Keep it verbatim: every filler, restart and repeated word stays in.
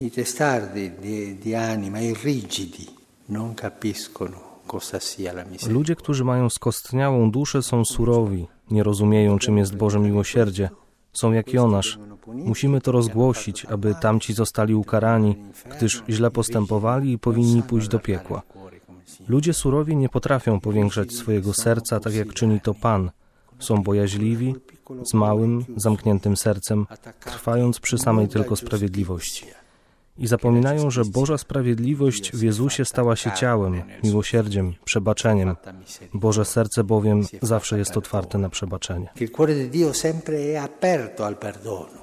I testardi di, di anima, i rigidi, non capiscono cosa sia la miseria. Ludzie, którzy mają skostniałą duszę, są surowi, nie rozumieją, czym jest Boże miłosierdzie. Są jak Jonasz. Musimy to rozgłosić, aby tamci zostali ukarani, gdyż źle postępowali i powinni pójść do piekła. Ludzie surowi nie potrafią powiększać swojego serca, tak jak czyni to Pan. Są bojaźliwi, z małym, zamkniętym sercem, trwając przy samej tylko sprawiedliwości. I zapominają, że Boża sprawiedliwość w Jezusie stała się ciałem, miłosierdziem, przebaczeniem. Boże serce bowiem zawsze jest otwarte na przebaczenie. Il cuore di Dio sempre è aperto al perdono.